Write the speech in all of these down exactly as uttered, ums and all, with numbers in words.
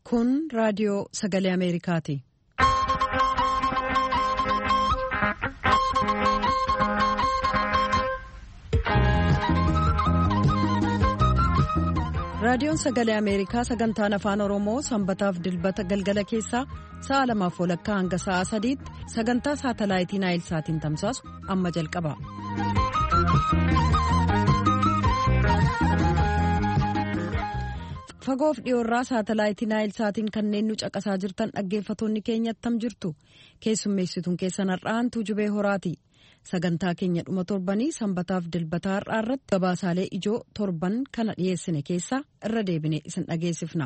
Kun raadiyoo Sagalee Ameerikaati. Raadiyoon Sagalee Ameerikaa sagantaan afaan Oromoo sanbataaf dilbata galgala keessaa sa'a lamaaf walakkaa hanga sa'a sadiitti sagantaa saatalaayitii Naayilsaatiin tamsaasu amma jalqaba. Fagoof dhiyoorraa saatalaayitii Naayilsaatiin kanneen nu caqasaa jirtan dhaggeeffattoonni keenya attam jirtu keessummeessituun keessan har'aan Tuujubee Horaati. Sagantaa keenya dhuma torbanii sanbataaf dilbataa har'aa irratti gabaasaalee ijoo torban kana dhiyeessine keessaa irra deebine isin dhageessifna.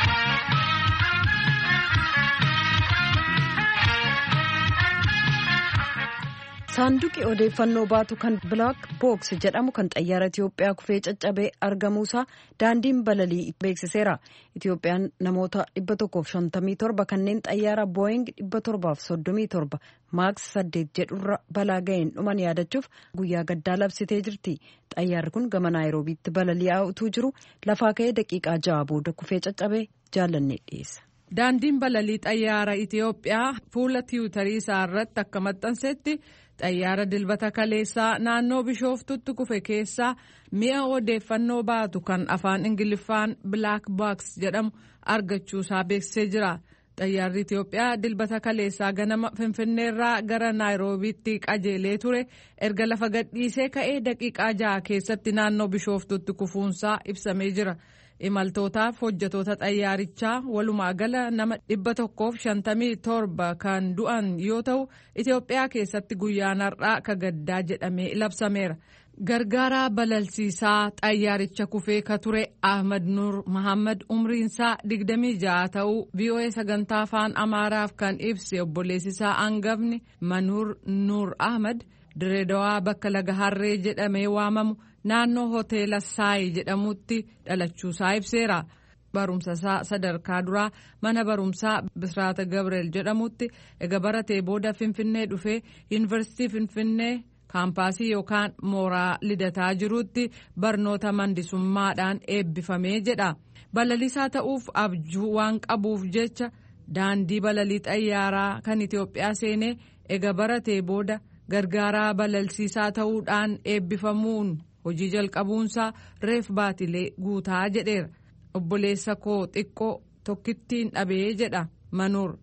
Saanduqi odeeffannoo baatu kan Black Box jedhamu kan xayyaara Itiyoophiyaa kufee caccabee argamuusaa daandiin balalii beeksiseera. Itiyoophiyaan namoota dhibba tokkoof shantamii torba kanneen xayyaara Boeing dhibba torbaaf soddomii torba maaks saddeet jedhurra balaa ga'een dhuman yaadachuuf guyyaa gaddaa labsitee jirti. Xayyaarri kun gama Naayiroobiitti balali'aa utuu jiru lafaa ka'ee daqiiqaa ja'a booda kufee caccabee jaalannee dhiyeessa. Daandiin balalii xayyaara Itiyoophiyaa fuula tiwutarii isaa irratti akka maxxansetti xayyaara dilbata kaleessaa naannoo Bishooftutti kufe keessaa mi'a odeeffannoo baatu kan afaan Ingiliffaan Black Box jedhamu argachuusaa beeksisee jira. Xayyaarri Itiyoophiyaa dilbata kaleessaa ganama Finfinneerraa gara Naayiroobiitti qajeelee ture erga lafa gadhiisee ka'ee daqiiqaa ja'a keessatti naannoo Bishooftutti kufuunsaa ibsamee jira. Imaltootaaf hojjetoota xayyaarichaa walumaa gala nama dhibba tokkoof shantamii torba kan du'an yoo ta'u Itiyoophiyaa keessatti guyyaan har'aa ka gaddaa jedhamee labsameera. Gargaaraa balalsiisaa xayyaaricha kufee ka ture Ahmad Nur Muhammad umriinsaa digdamii ja'a ta'uu V O A sagantaa afaan Amaaraaf kan ibse obboleessisaa hangafni Manuur Nur Ahmad Direedawaa bakka laga harree jedhamee waamamu naannoo hoteela Saayi jedhamutti dhalachuusaa ibseera. Barumsasaa sadarkaa duraa mana barumsaa Bisraata Gabreel jedhamutti ega baratee booda Finfinnee dhufee Yuunivarsiitii Finfinnee kaampaasii yookaan mooraa lidataa jirutti barnoota mandisummaadhaan eebbifamee jedha. Balalisaa ta'uuf abjuu waan qabuuf jecha daandii balalii xayyaaraa kan Itiyoophiyaa seenee ega baratee booda gargaaraa balalsiisaa ta'uudhaan eebbifamuun hojii jalqabuunsaa reef baatilee guutaa jedheera. Obboleessa koo xiqqoo tokkittiin dhabee jedha Manuur.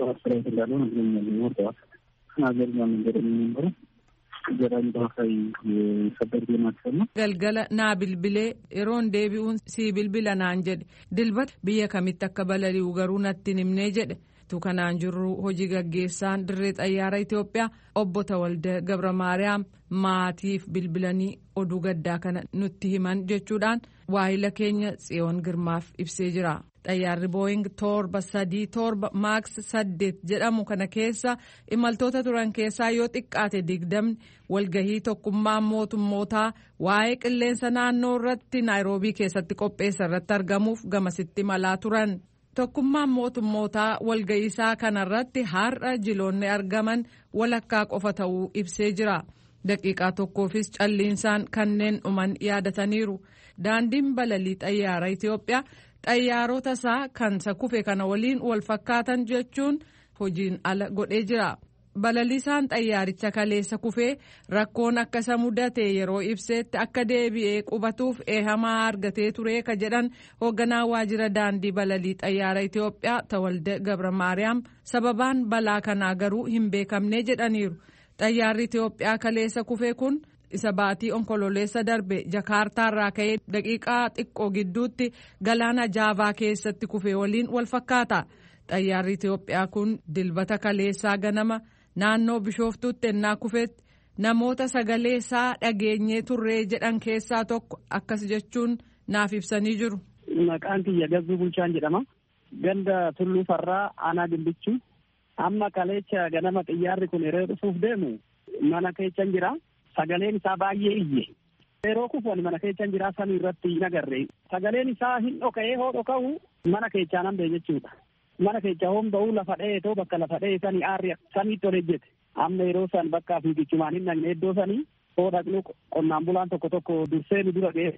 Galgala naa bilbilee yeroon deebi'uun sii bilbila naan jedhe dilbata biyya kamitti akka balali'u garuu natti himnee jedhe. Kanaan jirru hojii gaggeessaan dirree xayyaara Itiyoophiyaa obbo Tawalda Gabra Maariyaam maatiif bilbilanii oduu gaddaa kana nutti himan jechuudhaan waahila keenya Tsiyoon Girmaaf ibsee jira. Xayyaarri Boeing torba sadii torba maaks saddeet jedhamu kana keessa imaltoota turan keessaa yoo xiqqaate digdamni walgahii tokkummaa mootummootaa waa'ee qilleensa naannoo irratti Naayiroobii keessatti qopheessa irratti argamuuf gamasitti malaa turan. Tokkummaan mootummootaa walga'iisaa kanarratti har'a jiloonni argaman walakkaa qofa ta'uu ibsee jira. Daqiiqaa tokkoofis calliinsaan kanneen dhuman yaadataniiru. Daandiin balalii xayyaara Itiyoophiyaa xayyaarota isaa kan kufe kana waliin wal fakkaatan jechuun hojiin ala godhee jira. Balaliisaan xayyaaricha kaleessa kufee rakkoon akka isa mudate yeroo ibseetti akka deebi'ee qubatuuf eehamaa argatee ture ka jedhan hoogganaa waajjira daandii balalii xayyaara Itiyoophiyaa Tawalda Gabra Maariyaam sababaan balaa kanaa garuu hin beekamne jedhaniiru. Xayyaarri Itiyoophiyaa kaleessa kufee kun isa baatii onkololeessa darbe Jakaartaarraa ka'ee daqiiqaa xiqqoo gidduutti galaana Jaavaa keessatti kufee waliin wal fakkaata. Xayyaarri Itiyoophiyaa kun dilbata kaleessaa ganama naannoo Bishooftuutti ennaa kufeetti namoota sagalee isaa dhageenyee turree jedhan keessaa tokko akkas jechuun naaf ibsanii jiru. Maqaan kiyya Gazzuu Bulchaan jedhama. Ganda Tulluu Farraa aanaa Gimbichuu. Amma kaleecha ganama xiyyaarri kun yeroo dhufuuf deemu mana keessan jira. Sagaleen isaa baay'ee iyye. Yeroo kufuun mana keessan jira samii irratti hin agarre. Sagaleen isaa hin dhoka'ee hoo dhoka'u mana keessaan hambee jechuudha. Mana keessa homba'uu lafa dheetoo bakka lafa dhee sanii aarri saniitti ol ejjete. Amma yeroo san bakkaa fiigichumaan hin dhaqne iddoo sanii hoo dhaqnu qonnaan bulaan tokko tokko dursee nu dura ga'e.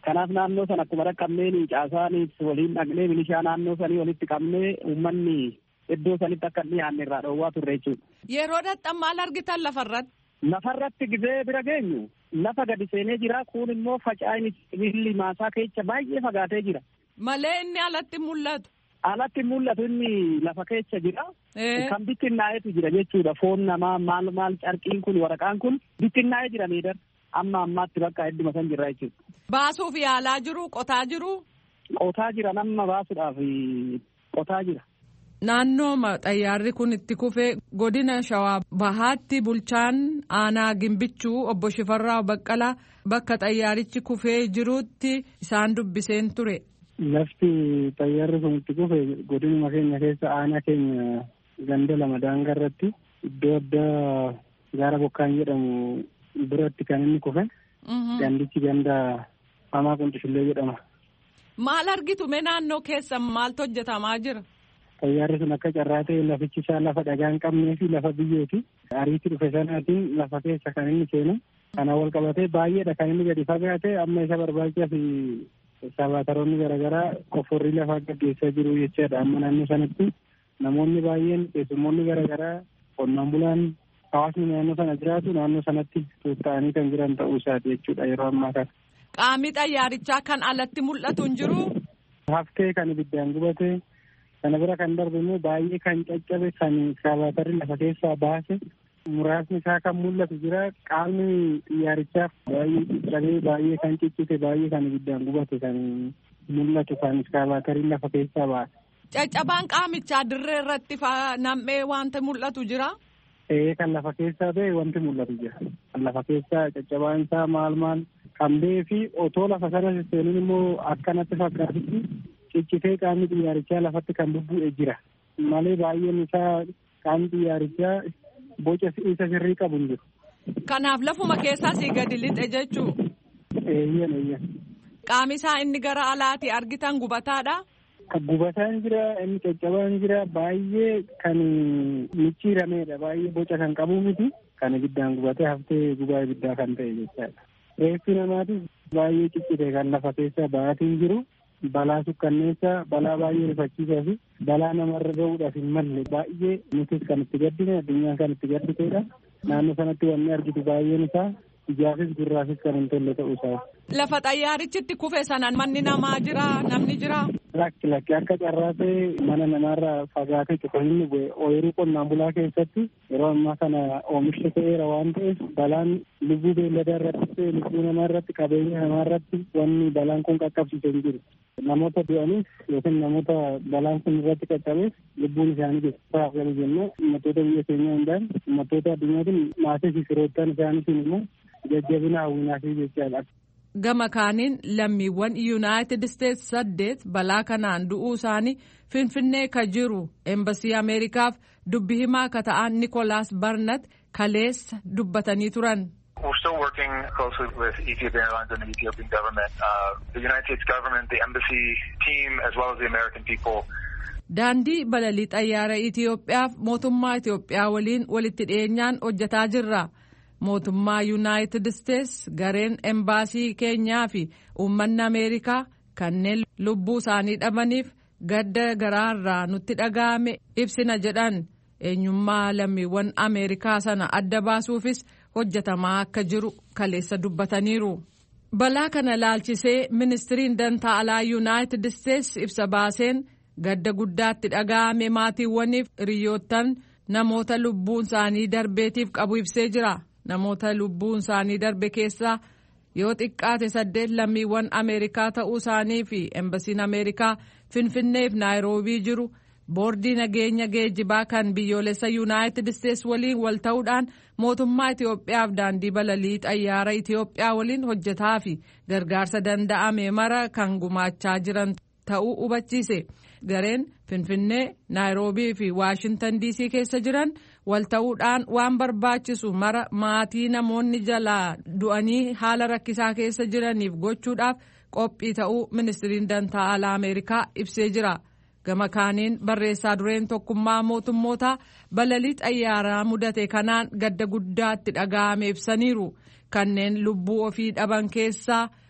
Kanaaf naannoo sana akkuma rakkanneen caasaanis waliin dhaqnee milishaa naannoo sanii walitti qabnee uummanni iddoo sanitti akka dhiyaanne irraa dhoowwaa turre jechuudha. Yeroo dhaqxan maal argitan lafarratti? Lafarratti gizee bira geenyu lafa gadi seenee jira. Kun immoo faca'inni sibiilli maasaa keessa baay'ee fagaatee jira. Malee inni alatti mul'atu? Alatti mul'atu inni lafa keessa jira. Kan bittinnaa'etu jira jechuudha. Foon namaa maal maal carqiin kun waraqaan kun bittinnaa'ee jira miidhar. Amma ammaatti bakka hedduma san jirra jechuudha. Baasuuf yaalaa jiru? Qotaa jiru? Qotaa jira. Nama baasuudhaaf qotaa jira. Naannoo xayyaarri kun itti kufee godina Shawaa Bahaatti bulchaan aanaa Gimbichuu obbo Shifarraa Baqqalaa bakka xayyaarichi kufee jirutti isaan dubbiseen ture. Lafti xayyaarri kun itti kufe godinuma keenya keessa aanaa keenya ganda lama daangaa irratti iddoo addaa gaara bokkaan jedhamu biratti kan inni kufe. Gandichi ganda hamaa Quncishullee jedhama. Maal argitu mee naannoo keessa maaltu hojjetamaa jira? Xayyaarri sun akka carraa ta'e lafichi isaa lafa dhagaa hin qabnee fi lafa biyyooti. Ariitti dhufe sanaatiin lafa keessa kan inni seenu. Kana wal qabatee baay'eedha kan inni gadi fagaate amma isa barbaachisaa fi sabaataroonni garaagaraa qofforrii lafaa gaggeessaa jiru jechaadha. Amma naannoo sanatti namoonni baay'een keessummoonni garaagaraa qonnaan bulaan hawaasni naannoo sana jiraatu naannoo sanatti tuuta'anii kan jiran ta'uu isaati jechuudha yeroo ammaa kana. Qaamni xayyaarichaa kan alatti mul'atu hin jiru? Haftee kan ibiddaan gubate. Kana bira kan darbe immoo baay'ee kan caccabe kan sabaatarri lafa keessaa baase muraasni isaa kan mul'atu jira. Qaamni xiyyaarichaaf baay'ee caccabee baay'ee kan ciccite baay'ee kan ibiddaan gubate kan mul'atu kan sabaatarri lafa keessaa baase. Caccabaan qaamichaa dirree irratti nam'ee wanti mul'atu jira? Ee kan lafa keessaa ba'e wanti mul'atu jira. Kan lafa keessaa caccabaan isaa maal maal kan ba'ee fi otoo lafa sana seenuun immoo akkanatti fakkaatutti ciccitee qaamni xiyyaarichaa lafatti kan bubbu'e jira. Malee baay'een isaa qaamni xiyyaarichaa boca isa sirrii qabu hin jiru. Kanaaf lafuma keessaa sii gadi lixe jechuu? Eeyyan eeyyan. Qaamni isaa inni gara alaati argitan gubataadha? Gubataan jira, inni caccabaan jira, baay'ee kan micciirameedha. Baay'ee boca kan qabu miti. Kan ibiddaan gubatee haftee gubaa ibiddaa kan ta'e jechaadha. Reeffi namaatis baay'ee ciccite kan lafa keessa ba'aatiin jiru. Balaa sukkanneessaa, balaa baay'ee rifachiisaa fi balaa namarra gahuudhaaf hin malle baay'ee nutis kan itti gaddine addunyaan kan itti gadditeedha. Naannoo sanatti wanni argitu baay'een isaa ijaafis gurraafis kan hin tolle ta'uu isaa. Lafa xayyaarichitti kufe sana manni namaa jira, namni jira? Lakki lakki akka carraa ta'e mana namaarraa fagaatee tokko inni bu'e ooyiruu qonnaan bulaa keessatti yeroo ammaa kana oomisha ta'eera waan ta'eef balaan lubbuu beelladaa irratti ta'e lubbuu namaa irratti qabeenya namaa irratti wanni balaan kun qaqqabsiisee hin jiru. Namoota du'aniif yookiin namoota balaan kun irratti qaqqabeef lubbuun isaanii keessaa galu jennee uummattoota biyya keenyaa hundaan uummattoota addunyaatiin maatii fi firoottan isaaniitiin immoo jajjabina hawwinaa fi jechaadha. Gama kaaniin lammiiwwan Yuunaayitid Isteetsi saddeet balaa kanaan du'uu isaanii Finfinnee ka jiru Eembasii Ameerikaaf dubbi himaa ka ta'an Nikolaas Barnat kaleessa dubbatanii turan. We're still working closely with Ethiopian Airlines and the Ethiopian government, uh, the United States government, the embassy team, as well as the American people. Daandii balalii xayyaara Itiyoophiyaaf mootummaa Itiyoophiyaa waliin walitti dhiyeenyaan hojjetaa jirra. Mootummaa Yuunaayitid Isteetsi gareen embaasii keenyaa fi uummanni Ameerikaa kanneen lubbuu isaanii dhabaniif gadda garaarraa nutti dhaga'ame ibsina jedhan eenyummaa lammiiwwan Ameerikaa sana adda baasuufis hojjetamaa akka jiru kaleessa dubbataniiru. Balaa kana laalchisee ministiriin dantaa alaa Yuunaayitid Isteetsi ibsa baaseen gadda guddaatti dhaga'ame maatiiwwaniif hiriyoottan namoota lubbuun isaanii darbeetiif qabu ibsee jira. Namoota lubbuun isaanii darbe keessaa yoo xiqqaate saddeet lammiiwwan Ameerikaa ta'uu isaanii fi embasiin Ameerikaa Finfinneef Naayiroobii jiru boordii nageenya geejjibaa kan biyyoolessa Yuunaayitid Isteetsi waliin wal ta'uudhaan mootummaa Itiyoophiyaaf daandii balalii xayyaara Itiyoophiyaa waliin hojjetaa fi gargaarsa danda'ame mara kan gumaachaa jiran ta'uu hubachiise. Gareen Finfinnee, Naayiroobii fi Waashintan Diisii keessa jiran wal ta'uudhaan waan barbaachisu mara maatii namoonni jalaa du'anii haala rakkisaa keessa jiraniif gochuudhaaf qophii ta'uu ministiriin dantaa alaa Ameerikaa ibsee jira. Gama kaaniin barreessaa dureen tokkummaa mootummootaa balalii xayyaaraa mudate kanaan gadda guddaatti dhaga'ame ibsaniiru. Kanneen lubbuu ofii dhaban keessaa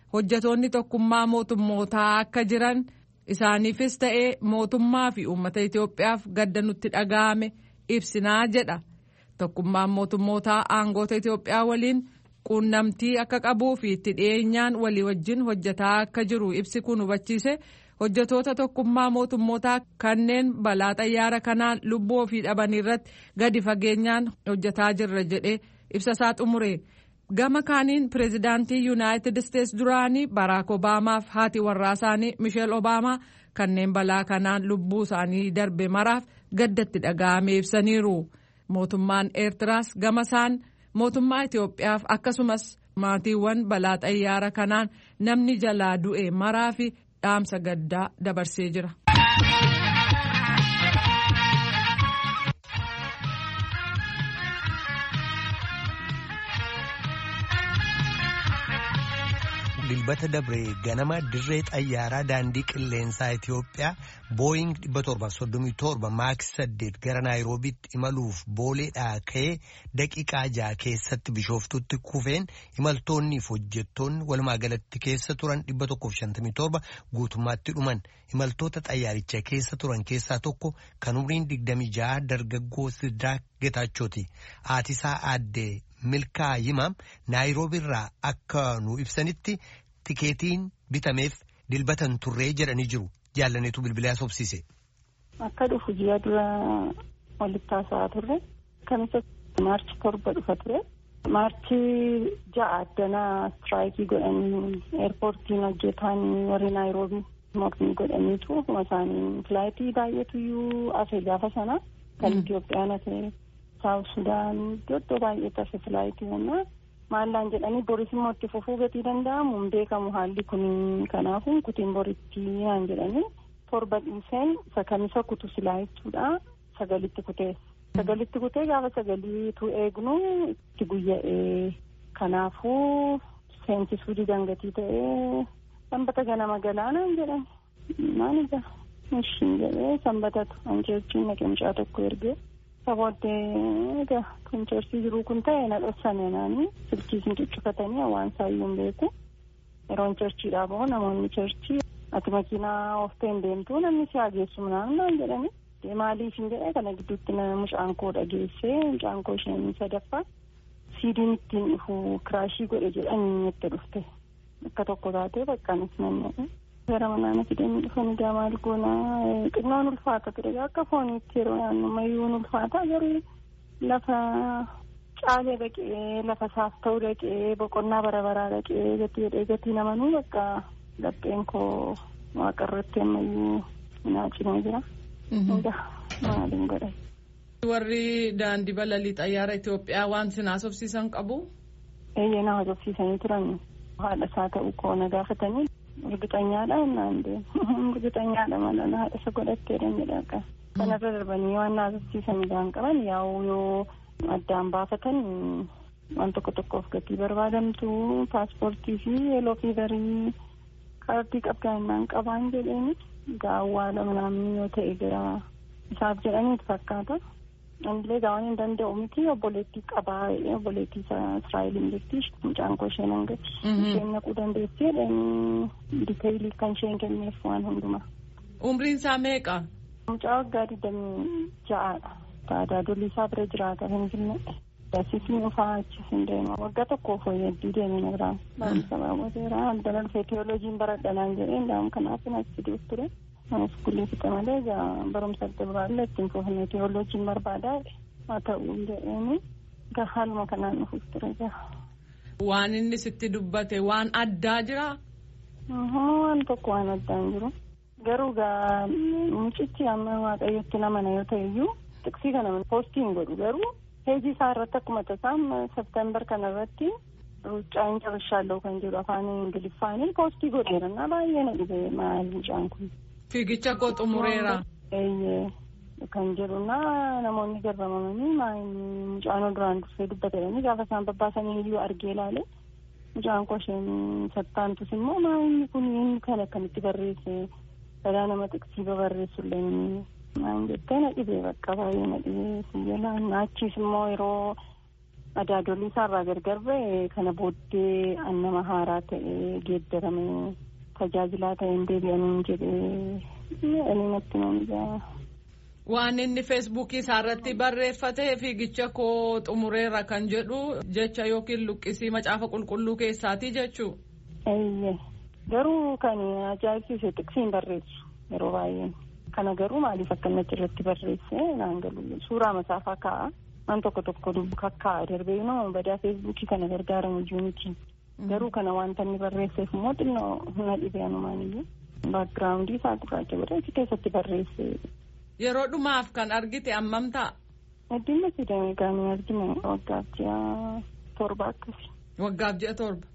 hojjetoonni tokkummaa mootummootaa akka jiran isaaniifis ta'ee mootummaa fi uummata Itoophiyaaf gadda nutti dhaga'ame ibsinaa jedha. Tokkummaan mootummootaa aangoota Itoophiyaa waliin quunnamtii akka qabuu fi itti dhiyeenyaan walii wajjin hojjetaa akka jiru ibsi kun hubachiise hojjetoota tokkummaa mootummootaa kanneen balaa xayyaara kanaan lubbuu ofii dhabanii irratti gadi fageenyaan hojjetaa jirra jedhee ibsa isaa xumure. Gama kaaniin pireezidaantii Yuunaayitid Isteets duraanii Baraak Obaamaaf haati warraa isaanii Misheel Obaamaa kanneen balaa kanaan lubbuu isaanii darbe maraaf gaddatti dhaga'ame ibsaniiru. Mootummaan Eertiraas gama isaan mootummaa Itoophiyaaf akkasumas maatiiwwan balaa xayyaara kanaan namni jalaa du'e maraa fi dhaamsa gaddaa dabarsee jira. Dilbata dabree ganama dirree xayyaaraa daandii qilleensaa Itoophiyaa booying dhibba torbaaf soddomii torba maaks saddeet gara naayiroobiitti imaluuf booleedhaa ka'ee daqiiqaa ja'a keessatti bishooftutti kufeen imaltoonniif hojjettoonni walumaa galatti keessa turan dhibba tokkoof shantamii torba guutummaatti dhuman. Imaltoota xayyaaricha keessa turan keessaa tokko kan umriin digdamii ja'a dargaggoo Sidraak Getaachooti. Haatisaa aaddee Milkaa Yimaam naayiroobiirraa akka nu ibsanitti tikeetiin bitameef dilbatan turree jedhanii jiru. Jaallaneetu bilbilaa sobsiise. Akka dhufu ji'a dura walitti haasa'aa turre. Kamisa maarchi torba dhufa ture. Maarchi ja'a addanaa istiraayikii godhanii eerpoortiin hojjetaan warri naayiroobii mormii godhaniitu akkuma isaanii filaayitii baay'eetu iyyuu asee gaafa sana kan Itoophiyaan asee Saawus Sudaan iddoo baay'ee tafe filaayitii humnaa maallaan jedhanii boris immoo itti fufuu gatii danda'amu hin beekamu haalli kun kanaafuu kutiin boritti naan jedhanii torba dhiiseen isa kamisa kutu silaa jechuudha sagalitti kutee sagalitti kutee gaafa sagaliitu eegnu itti guyya'ee kanaafuu seensisuu didangatii ta'ee sanbata ganama galaanaan jedhani maal ija ishiin jedhee sanbatatu anjeechiin naqamchaa tokko ergee sabooddee egaa kan cheersii jiruu kun ta'e na dhoksane naanii silkiisin cuccufatanii waan saayyuun beeku yeroon cheerchiidhaa bahu namoonni cheerchii ati makiinaa ofteen deemtuu namni si hageessu naan jedhani maaliif hin jedhee kana gidduutti mucaan koo dhageessee mucaan koo isheen sadaffaa siidiin ittiin dhufu kiraashii godhe jedhanii itti dhufte akka tokko taatee baqqaanis nanne gara manaan fidanii dhufanii gaamaal goonaa xinnoon ulfaata ture akka fooniitti yeroo naannoo mayyuun ulfaata garuu lafa caalee dhaqee lafa saaf ta'uu dhaqee boqonnaa bara baraa dhaqee gatii dhaqee gatii namanuu bakka lapheen koo waaqarratti ammayyuu naacimee jira. Maaliin godhe. Warri daandii balalii xayyaara Itoophiyaa waan sinaa sobsiisan qabu? Eeyyee nama sobsiisanii turan haadha isaa ta'uu koona gaafatanii. Urgixanyaadha naan deemu urgixanyaadha mala haadha isa godhatteedha jedha kanarra darbanii waan naasisiisan isaan qaban yaa'u yoo addaan baafatan waan tokko tokkoof gatii barbaadamtu paaspoortii fi yeeloo fiizarii kaardii qabdaannaan qabaan jedheeni gaawwaadha manaamni yoo ta'e gara isaaf jedhaniitu fakkaata anillee gaawwan hin danda'u miti obboleettii qabaa obboleettii Israa'eliin jirti mucaan koo isheen hangati isheen naquu dandeessi jedhanii diteeyilii kan isheen kenneef waan hundumaa. Umriin isaa meeqa? Mucaa waggaa digdamii ja'aadha. Taadaa dolii isaa bira jiraata hin jirne. Daasisni ufaa achis hin deema waggaa tokkoof fooyyadii deeme na biraan. Barumsa baawwateera haddana dhufee teewooloojiin baradhanaan jedhee ndaam kanaaf achi deef ture. Iskuulii fixa malee barumsa adda biraallee ittiin fuufnee teewooloojiin barbaadaa haa ta'uu jedheeni haaluma kanaan dhufuuf ture jira. Waan inni sitti dubbate waan addaa jiraa? Waan tokko waan addaa hin jiru. Garuu gaa mucichi amma waaqayyotti namana yoo ta'e iyyuu tiksii kana poostii hin godhu garuu heejii isaa irratti akkuma tasaam september kana irratti ruuccaa hin cabashaallee kan jedhu afaan ingiliffaanii poostii godheera na baay'ee na dhibee maal mucaan kun. Fiigicha koo xumureera. Eeyyee kan jedhu na namoonni garramamanii maayini mucaan duraan dursee dubbatanii gaafa isaan babbaasanii iyyuu argee ilaale mucaan koo isheen sattaantus immoo maayini kun inni kan akkamitti barreesse sadaa nama tiksii babarreessullee maan jettee na dhibee bakka baay'ee na dhibee siyyalaan naachiis immoo yeroo Madaadolii isaarraa gargar ba'e kana booddee nama haaraa ta'ee geeddaramee tajaajilaa ta'een deebi'anii jedhee ani natti nama. Waan inni feesbuukii isaarratti barreeffatee fiigicha koo xumureera kan jedhu jecha yookiin luqqisii macaafa qulqulluu keessaati jechuu. Eeyyee garuu kan ajaa'ibsiise xiqqisiin barreessu yeroo baay'ee kana garuu maaliif akkanatti irratti barreesse naan galu suuraa macaafaa kaa'a. Waan tokko tokko dubbu kakkaa'a darbee noo badaa feesbuukii kana gargaaramu ijuunitiin garuu kana wanta inni barreesseef immoo xinnoo humna dhibee anumaaniyyuu baakgiraawundii isaa gurraacha godhee keessatti barreesse. Yeroo dhumaaf kan argite ammam ta'a? Addunyaa sidamee gaanii argine waggaaf ji'a torba akkasi. Waggaaf ji'a torba?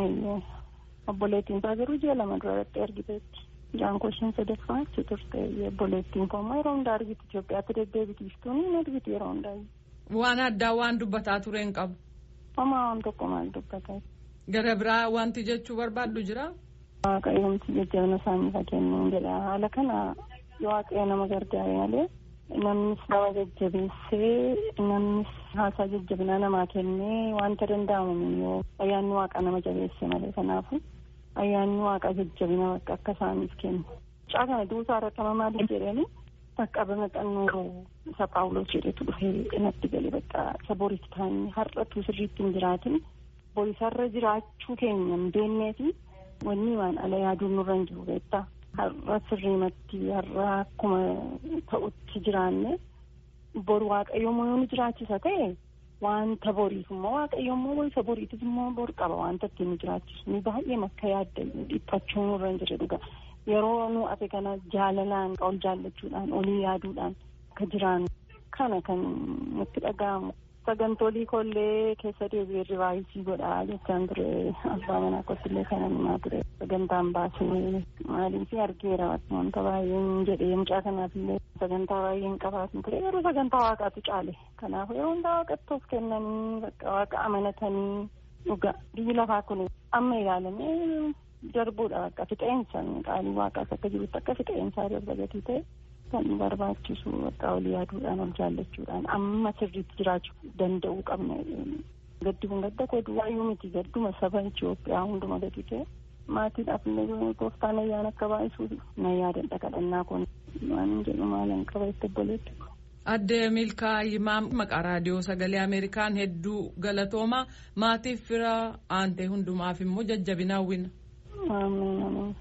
Obboleettiin isaa garuu ji'a lama duratti argiteetti. Jaankoshiin sadaffaa achi turte obboleettiin koo immoo yeroo hundaa argiti Itoophiyaatti deddeebitiiftuun hin argiti yeroo hundaa. Waan addaa waan dubbataa ture hin qabu. Homaa waan tokko maal dubbataa. Gara biraa wanti jechuu barbaaddu jira? Waaqayyoomti jajjabina isaanii fakkeenyaan jedha haala kana waaqayyo nama gargaare malee namnis nama jajjabeessee namnis haasaa jajjabinaa namaa kennee wanta danda'amu yoo ayyaanni waaqa nama jabeesse malee kanaafu ayyaanni waaqa jajjabina akka isaaniif kennu. Caa kana duusaa irratti maaliif jedhanii qaqqabama xannoo isa Paawulos jedhetu dhufee natti galee bakka isa boritti ta'anii har'atu sirriitti hin jiraatin borisarra jiraachuu keenya hin beekneefi wanni waan ala yaaduun nurra hin jiru beektaa har'a sirriimatti har'a akkuma ta'utti jiraanne boru waaqayyoommoo yoo nu jiraachisa ta'e wanta boriif immoo waaqayyoommoo isa boriitis immoo bor qaba wanta ittiin nu jiraachisu ni baay'ee makka yaadda dhiphachuu nurra hin jirre dhuga. Yeroo nu ate kana jaalalaan ol jaallachuudhaan olii yaaduudhaan akka jiraannu kana kan nutti dhaga'amu. Sagantolii kollee keessa deebi'ee rivaayisii godhaa jechaan ture abbaa manaa kottillee kana himaa ture sagantaan baasee maaliif argeera wanta baay'een jedhee mucaa kanaafillee sagantaa baay'een qabaatu ture yeroo sagantaa waaqaatu caale kanaaf yeroo hundaa waaqatti of kennanii bakka waaqa amanatanii dhuga biyyi lafaa kun amma ilaalamee darbuudha bakka fixeensa qaalii waaqaas akka jirutti akka fixeensaa darba gatii ta'e kan barbaachisu bakka olii yaaduudhaan ol jaallachuudhaan amma sirriitti jiraachuu danda'uu qabna. Gaddi kun gadda koo duwwaayyuu miti gadduma saba Itoophiyaa hunduma gadi ta'e maatiidhaaf illee gooftaan ayyaana akka baay'isuuf na yaadadha kadhannaa kun waan jedhu maalan qaba itti obboleetti. Adde Milkaa Yimaa maqaa raadiyoo sagalee Ameerikaan hedduu galatooma maatiif fira aantee hundumaaf immoo jajjabina hawwina. Amiin amiin.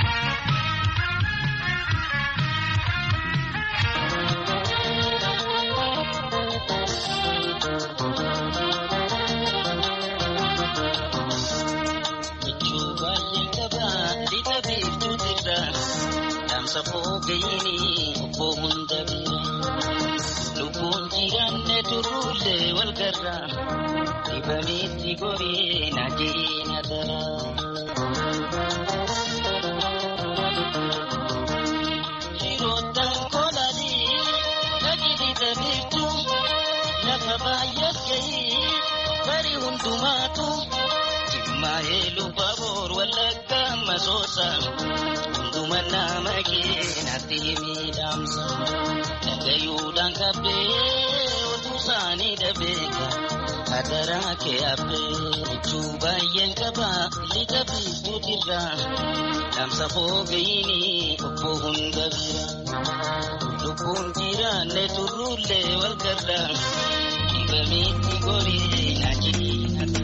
Safoogayini bohunda bira lubbuun jiranne turullee wal garra dibamitti goree na jeena dara. Jirootaan kolanii dhagidita beektu lafa baay'ees gahii bari hundumaatu jimmaa'ee luba boor wallagga masoosa. Nama keenatti miidhamsa dhagayuudhaan qabbee oduu isaanii dhabeeka hadaraa kee habbee jechuu baay'een qaba lixa biiftuutirraa dhaamsa foogayini obbo hunda bira lubbuun jiraanne turruullee wal garra dibamitti gorii na jiina.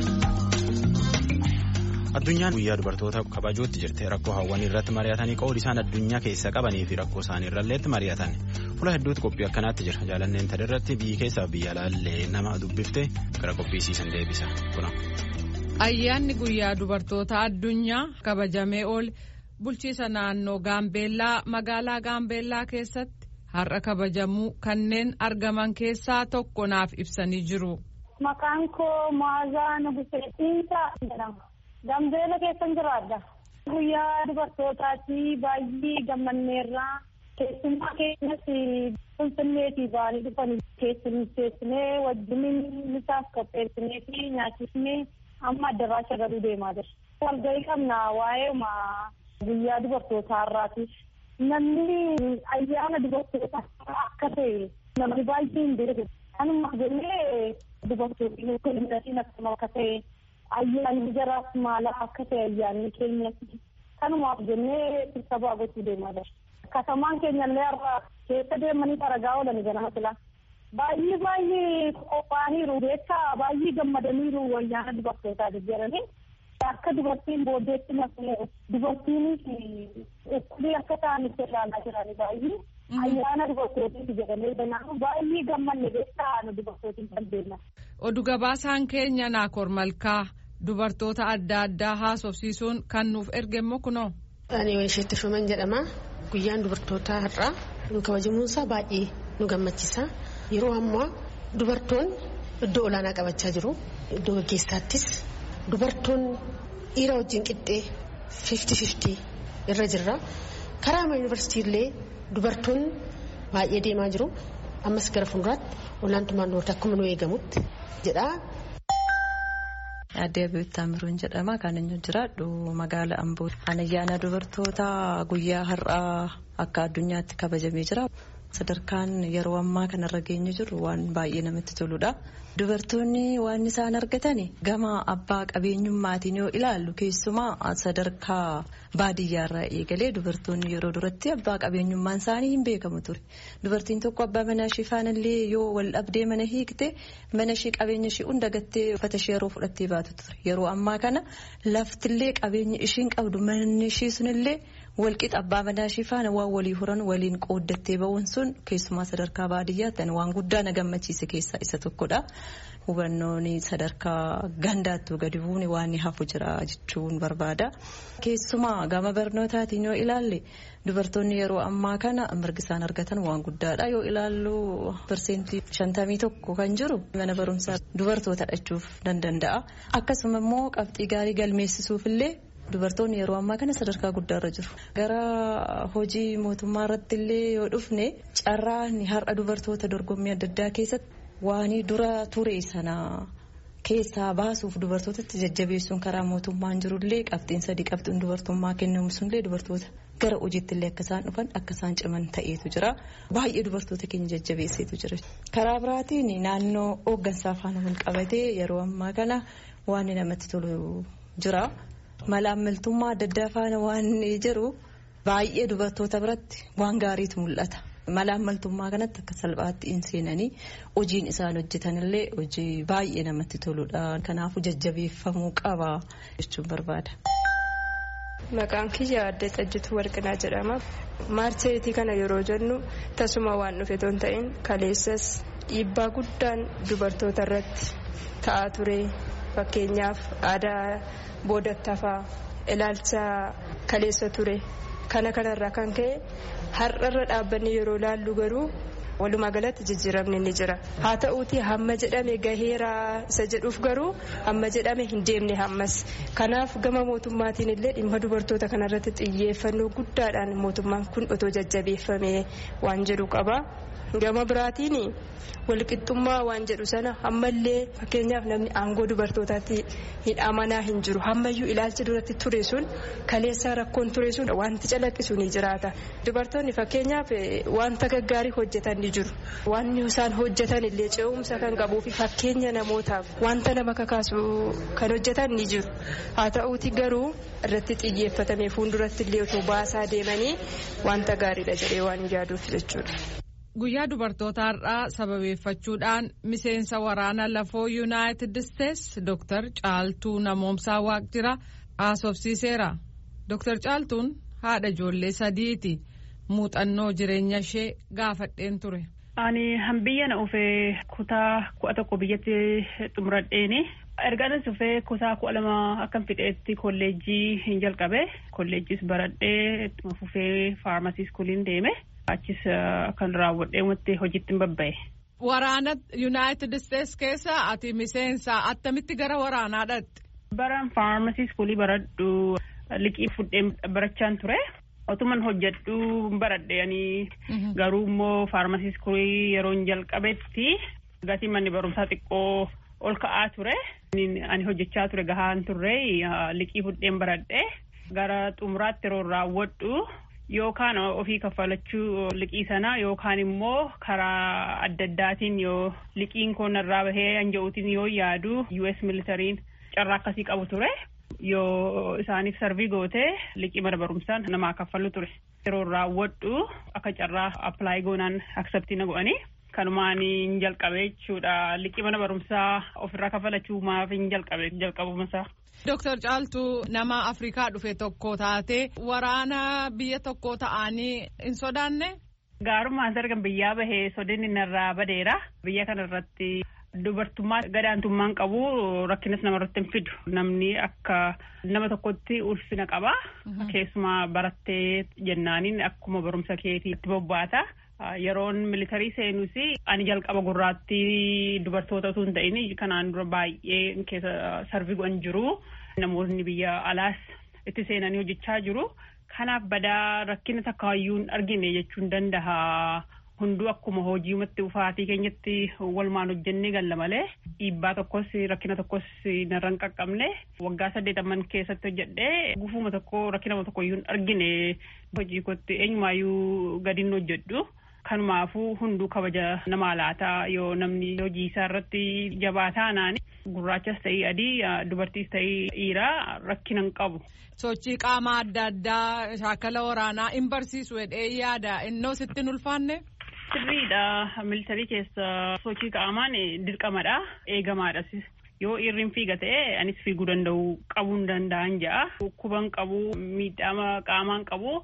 Addunyaan guyyaa dubartoota kabajuutti jirti rakkoo hawwanii irratti mari'atanii qoodi isaan addunyaa keessa qabanii fi rakkoo isaanii irralleetti mari'atan fuula hedduutti qophii akkanaatti jira jaalanneen tadirratti biyyi keessaa biyya alaallee nama dubbifte gara qophiisiisan deebisa kuna. Ayyaanni guyyaa dubartoota addunyaa kabajamee oole bulchiisa naannoo Gaambeellaa magaalaa Gaambeellaa keessatti har'a kabajamuu kanneen argaman keessaa tokko naaf ibsanii jiru. Maqaan koo Maazaa Nuguseetiinsa jedhama. Gaambeella keessan jiraadha. Guyyaa dubartootaatti baay'ee gammanneerraa keessummaa keenyas Finfinneetii ba'anii dhufanii keessummeessinee wajjin misaaf qopheessinee fi nyaachisnee amma addaraasha gaduu deemaa jira. Walgahii qabna waa'ee guyyaa dubartootaa irraati. Namni ayyaana dubartootaa akka ta'e namni baay'ee hin beeku. Kanuma jennee dubartoonni kulimdatiin akkuma akka ta'e ayyaanni jaraaf maala akka ta'e ayyaanni keenyatti kanumaaf jennee sirba gochuu deemaa jirra. Katamaan keenyallee har'a keessa deemanii aragaa oolan ganama silaa. Baay'ee baay'ee qophaa'aniiru jecha baay'ee gammadaniiru ayyaana dubartootaa jijjiiranii akka dubartiin booddeetti malee dubartiinis ukkulee akka ta'anitti ilaalaa jiranii baay'ee. Ayyaana dubartootiif jedhamee banaa baay'ee gammanne jecha dubartootiin qalbeenya. Oduu gabaasaan keenya Naakoor Malkaa dubartoota adda addaa haasofsiisuun kan nuuf erge immoo kunoo. Ani Waysheetti Shuman jedhama. Guyyaan dubartootaa har'aa nu kabajamuunsaa baay'ee nu gammachiisa. Yeroo ammaa dubartoonni iddoo olaanaa qabachaa jiru. Iddoo gaggeessaattis dubartoonni dhiira wajjin qixxee fifti fifti irra jirra. Karaa yuunivarsiitiillee dubartoonni baay'ee deemaa jiru. Ammas gara fuulduraatti olaantummaan dubartii akkuma nu eegamutti jedha. Aadde Abeebbitti Amiruun jedhama. Kan inni jiraadhu magaala Amboo. Ayyaana dubartoota guyyaa har'aa akka addunyaatti kabajamee jira. Sadarkaan yeroo ammaa kanarra geenye jiru waan baay'ee namatti toludha. Dubartoonni waan isaan argatan gama abbaa qabeenyummaatiin yoo ilaallu keessumaa sadarkaa baadiyyaarraa eegalee dubartoonni yeroo duratti abbaa qabeenyummaan isaanii hin beekamu ture. Dubartiin tokko abbaa manaa ishee faanallee yoo wal dhabdee mana hiikte mana ishee qabeenya ishee hunda gattee uffata ishee yeroo fudhattee baatu ture. Yeroo ammaa kana laftillee qabeenya ishiin qabdu manni ishee sunillee walqixa abbaa manaa ishee faana waan walii horan waliin qooddattee ba'uun sun keessumaa sadarkaa baadiyyaatti waan guddaa na gammachiise keessaa isa tokkodha. Hubannoon sadarkaa gandaattuu gadi bu'uun waan hafu jira jechuun barbaada. Keessumaa gama barnootaatiin yoo ilaalle dubartoonni yeroo ammaa kana mirga isaan argatan waan guddaadha. Yoo ilaallu parsentii shantamii tokko kan jiru mana barumsaa dubartoota dhachuuf danda'a. Akkasuma immoo qabxii gaarii galmeessisuuf illee dubartoonni yeroo ammaa kana sadarkaa guddaarra jiru. Gara hojii mootummaa irratti illee yoo dhufne carraan har'a dubartoota dorgommii adda addaa keessatti waan dura ture sana keessaa baasuuf dubartootatti jajjabeessuun karaa mootummaan jirullee qabxiin sadii qabxiin dubartummaa kennamu sunillee dubartoota gara hojiitti illee akka isaan dhufan akka isaan ciman ta'eetu jira. Baay'ee dubartoota keenya jajjabeesseetu jira. Karaa biraatiin naannoo hooggansaa faana wal qabatee yeroo ammaa kana waan namatti tolu jira. Malaammaltummaa adda addaa faana waan jiru baay'ee dubartoota biratti waan gaariitu mul'ata. Malaammaltummaa kanatti akka salphaatti hin seenanii hojiin isaan hojjetanillee hojii baay'ee namatti toludha. Kanaafuu jajjabeeffamuu qaba jechuun barbaada. Maqaan kiyya Aadde Xajjituu Warqinaa jedhama. Maarcheetii kana yeroo jennu tasuma waan dhufe ton ta'in kaleessas dhiibbaa guddaan dubartoota irratti ta'aa ture. Fakkeenyaaf aadaa boodattafaa ilaalcha kaleessa ture. Kana kanarraa kan ka'e har'arra dhaabbanni yeroo laallu garuu walumaa galatti jijjiiramni ni jira. Haa ta'uuti hamma jedhame gaheeraa isa jedhuuf garuu hamma jedhame hin deemne hammas. Kanaaf gama mootummaatiin illee dhimma dubartoota kanarratti xiyyeeffannoo guddaadhaan mootummaan kun otoo jajjabeeffamee waan jedhu qaba. Gama biraatiin walqixxummaa waan jedhu sana ammallee fakkeenyaaf namni aangoo dubartootaatti hin amanaa hin jiru. Hammayyuu ilaalchi duratti ture sun kaleessaa rakkoon ture sun wanti calaqqisu ni jiraata. Dubartoonni fakkeenyaaf wanta gaggaarii hojjetan ni jiru. Wanni isaan hojjetan illee ce'umsa kan qabuu fi fakkeenya namootaaf wanta nama kakaasu kan hojjetan ni jiru. Haa ta'uuti garuu irratti xiyyeeffatamee fuulduratti illee otoo baasaa deemanii wanta gaariidha jedhee waan yaaduuf jechuudha. Guyyaa dubartoota har'aa sababeeffachuudhaan miseensa waraana lafoo Yuunaayitid Isteets Dooktar Caaltuu Namoomsaa Waaqjiraa haasofsiiseera. Dooktar Caaltuun haadha ijoollee sadiiti. Muuxannoo jireenya ishee gaafadheen ture. Ani hambiyya na ufee kutaa kudha tokko biyyatti xumuradheeni. Ergaanis ufee kutaa kudha lama akkan fixeetti kolleejjii hin jalqabe. Kolleejjiis baradhee ittuma fufee faarmasii iskuuliin deeme. Achis kan raawwadhee wanti hojiitti babba'e. Waraana Yuunaayitid Isteets keessa ati miseensa attamitti gara waraanaa dhaqxe? Baraan faarmasii iskuulii baradhu liqii fudhee barachaan ture. Otuman hojjedhu baradhe ani garuu immoo faarmasii iskuulii yeroo jalqabetti gatii manni barumsaa xiqqoo ol ka'aa ture. Ani hojjechaa ture gahaan turre liqii fudheen baradhe gara xumuraatti yeroo raawwadhu yookaan ofii kaffalachuu liqii sana yookaan immoo karaa adda addaatiin yoo liqiin kun irraa bahee anja'uutiin yoo yaadu U S militariin carraa akkasii qabu ture. Yoo isaaniif sarvii gootee liqii mana barumsaan namaa kaffalu ture. Yeroo raawwadhu akka carraa appilaayi goonaan akseptii na go'anii kanumaan hin jalqabe jechuudha. Liqii mana barumsaa ofirraa kaffalachuu maaf hin jalqabe jalqabumasaa. Dooktar Caaltuu nama Afrikaa dhufe tokko taate waraana biyya tokko ta'anii hin sodaanne? Gaarummaan sargan biyyaa bahee sodinni narraa badeera. Biyya kanarratti dubartummaa gadaantummaan qabu rakkinas namarratti hin fidu. Namni akka nama tokkotti ulfina qaba. Keessumaa barattee jennaaniin akkuma barumsa keetiitti bobbaata. Yeroon militarii seenus ani jalqaba gurraattii dubartoota osoo hin ta'in kanaan dura baay'ee keessa sarvii go'an jiru. Namoonni biyya alaas itti seenanii hojjechaa jiru. Kanaaf badaa rakkina takka hayyuun argine jechuun danda'a. Hunduu akkuma hojiimatti ufaatii keenyatti walumaan hojjennee galla malee dhiibbaa tokkos rakkina tokkos narra hin qaqqabne. Waggaa saddeetamman keessatti hojjedhee gufuma tokko rakkina tokko hayyuun argine hojii kootti eenyumaayyuu gadi hin hojjedhu. Kanumaafuu hunduu kabaja nama laataa yoo namni hojii isaa irratti jabaa taanaan gurraachas ta'ii adii dubartiis ta'ii dhiiraa rakkina hin qabu. Sochii qaamaa adda addaa shaakala waraanaa hin barsiisu jedhee yaada innoo sitti hin ulfaanne? Sirriidha. Militarii keessa sochii qaamaan dirqamadha. Eegamaadhas. Yoo dhiirri fiiga ta'e anis fiiguu danda'u qabuu hin danda'an ja'a. Dhukkuban qabu miidhama qaamaan qabu.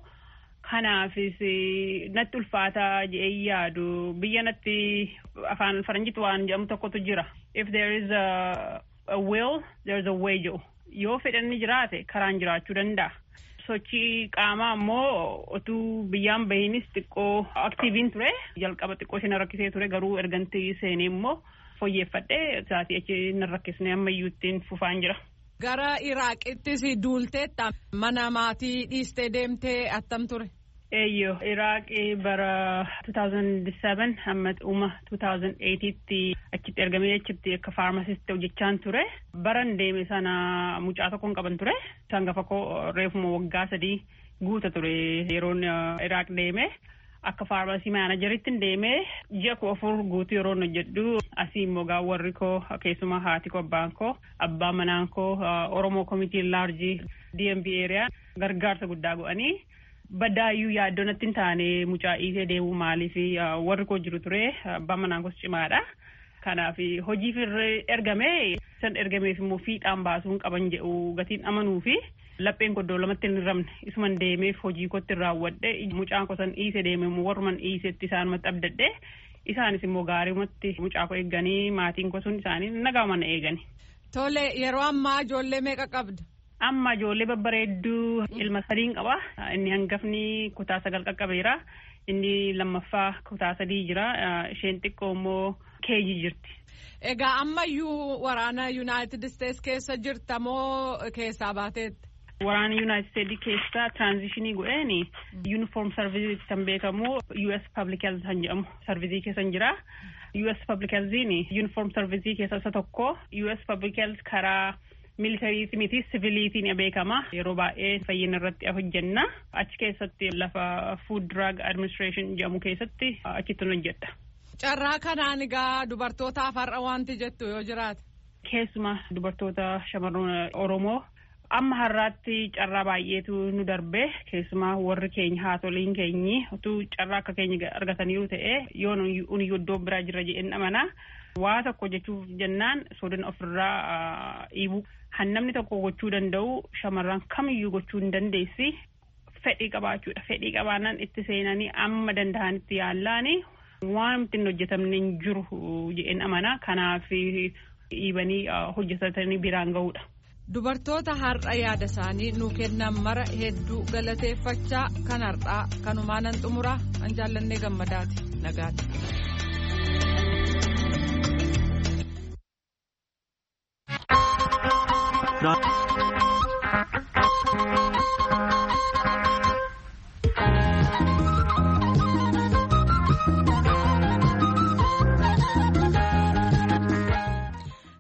Kanaafis natti ulfaataa jedhee yaadu. Biyya natti afaan faranjiitti waan jedhamu tokkotu jira. If there is a, a will, there is a way jedhu. Yoo fedhanni jiraate karaan jiraachuu danda'a. Sochii qaamaa immoo otuu biyyaan bahinis xiqqoo aktiiviin ture. Jalqaba xiqqoo isheen rakkisee ture garuu ergantii seenee immoo fooyyeffadhee isaatii achi hin rakkisne ammayyuu ittiin fufaan jira. Gara Iraaqittis duulteetta mana maatii dhiistee deemtee attam ture? Eeyyoo Iraaqii bara two thousand seven hamma uma two thousand eight'tti achitti ergamee achitti akka faarmasisti hojjechaan ture. Baran deeme sana mucaa tokkoon qaban ture. Isaan gafa koo reefuma waggaa sadii guuta ture yeroon Iraaq deeme. Akka faarmasii maanajeritti deemee ji'a koo afur guutuu yeroo hojjedhu asii immoo gaa warri koo keessumaa haati koo abbaan koo abbaan manaan koo Oromoo Komitii Laarjii D M V area gargaarsa guddaa go'anii baddaayyuu yaaddoo natti hin taane mucaa dhiisee deemuu maaliif warri koo jiru ture abbaan manaan koos cimaadha. Kanaaf hojiif ergamee san ergameef immoo fiixaan baasuun qaban jedhu gatiin amanuu fi lapheen koddoo lamatti hin ramne isuman deemeef hojii kootti raawwadhe mucaan koo san dhiise deeme immoo warruman dhiisetti isaanumatti abdadhe isaanis immoo gaariumatti mucaa koo eeganii maatiin koo sun isaanii nagaama na eegani. Tole yeroo ammaa ijoollee meeqa qabda? Amma ijoollee babbareedduu ilma sadiin qaba. Inni hangafni kutaa sagal qaqqabeera. Inni lammaffaa kutaa sadii jira. Isheen xiqqoo immoo keeji jirti. Egaa ammayyuu waraana United States keessa jirta moo keessaa baateetti? Waraana United States keessa transitionii godheeni uniform service kan beekamu U S Public Health kan jedhamu service keessa jira. U S Public Healthini uniform service keessa isa tokko. U S Public Health karaa militariiti miti siviiliitiin beekama. Yeroo baay'ee fayyina irratti hojjenna. Achi keessatti lafa Food Drug Administration jedhamu keessatti achitti hojjedha. Carraa kanaan egaa dubartootaaf har'a wanti jettu yoo jiraate? Keessumaa dubartoota shamarran Oromoo amma har'aatti carraa baay'eetu nu darbe. Keessumaa warri keenya haatoliin keenyi utuu carraa akka keenya argataniiru ta'e yoo nuyi iddoo biraa jirra jedheen amana. Waa tokko jechuuf jennaan sodan ofirraa dhiibu. Hannamni tokko gochuu danda'u shamarran kamiyyuu gochuu hin dandeessi. Fedhii qabaachuudha. Fedhii qabaannaan itti seenanii amma danda'anitti yaallaani waan ittiin hojjetamne hin jiru jedheen amana. Kanaaf dhiibanii hojjetatanii biraan ga'uudha. Dubartoota har'a yaada isaanii nuu kennan mara hedduu galateeffachaa kan har'aa kanumaanan xumuraa an jaallannee gammadaati nagaati.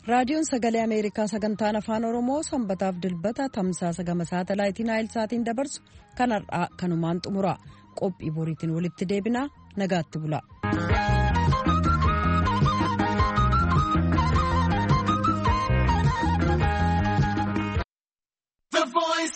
raadiyoon sagalee ameerikaa sagantaan afaan oromoo sanbataaf dilbata tamsaasa gama saatalaayitii naayilsaatiin dabarsu kan har'aa kanumaan xumura qophii boriitiin walitti deebinaa nagaatti bula.